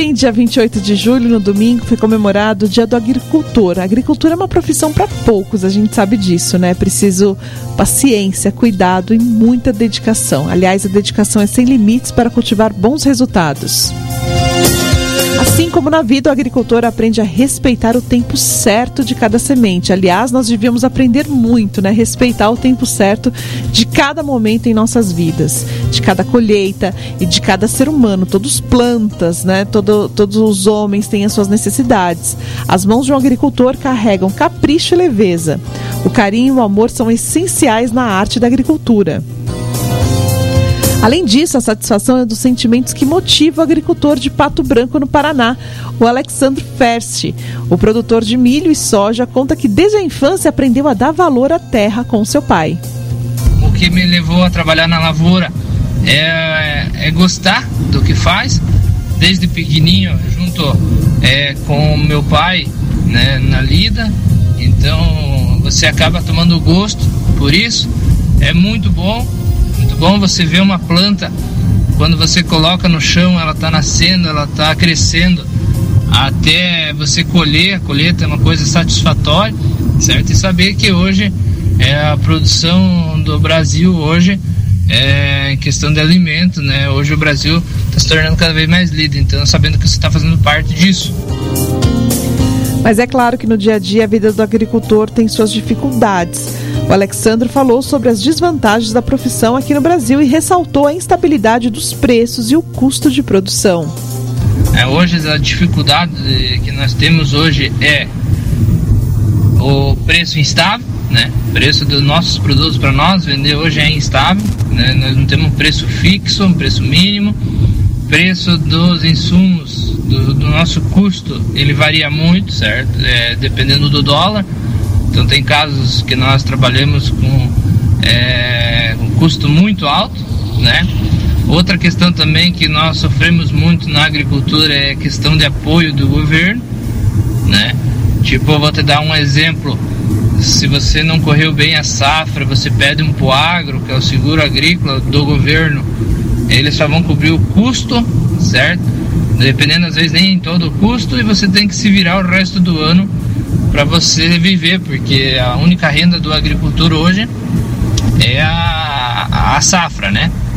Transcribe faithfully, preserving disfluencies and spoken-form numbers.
Também, dia vinte e oito de julho, no domingo, foi comemorado o Dia do Agricultor. A agricultura é uma profissão para poucos, a gente sabe disso, né? É preciso paciência, cuidado e muita dedicação. Aliás, a dedicação é sem limites para cultivar bons resultados. Assim como na vida, o agricultor aprende a respeitar o tempo certo de cada semente. Aliás, nós devíamos aprender muito, né? Respeitar o tempo certo de cada momento em nossas vidas, de cada colheita e de cada ser humano. Todos plantas, né? Todo, todos os homens têm as suas necessidades. As mãos de um agricultor carregam capricho e leveza. O carinho e o amor são essenciais na arte da agricultura. Além disso, a satisfação é dos sentimentos que motivam o agricultor de Pato Branco, no Paraná, o Alexandre Fersti. O produtor de milho e soja conta que desde a infância aprendeu a dar valor à terra com seu pai. O que me levou a trabalhar na lavoura é, é gostar do que faz. Desde pequenininho, junto é, com meu pai, né, na lida. Então, você acaba tomando gosto por isso. É muito bom. Muito bom você ver uma planta, quando você coloca no chão, ela está nascendo, ela está crescendo, até você colher. A colheita é uma coisa satisfatória, certo? E saber que hoje é a produção do Brasil, hoje é em questão de alimento, né? Hoje o Brasil está se tornando cada vez mais líder, então sabendo que você está fazendo parte disso. Mas é claro que no dia a dia a vida do agricultor tem suas dificuldades. O Alexandre falou sobre as desvantagens da profissão aqui no Brasil e ressaltou a instabilidade dos preços e o custo de produção. É, hoje a dificuldade que nós temos hoje é o preço instável, né? O preço dos nossos produtos para nós vender hoje é instável, né? Nós não temos um preço fixo, um preço mínimo. O preço dos insumos, do, do nosso custo, ele varia muito, certo? É, dependendo do dólar. Então tem casos que nós trabalhamos com é, um custo muito alto, né? Outra questão também que nós sofremos muito na agricultura é a questão de apoio do governo, né? Tipo, eu vou te dar um exemplo. Se você não correu bem a safra, você pede um Proagro, que é o seguro agrícola do governo, eles só vão cobrir o custo, certo? Dependendo, às vezes, nem em todo o custo, e você tem que se virar o resto do ano para você viver, porque a única renda do agricultor hoje é a, a safra, né?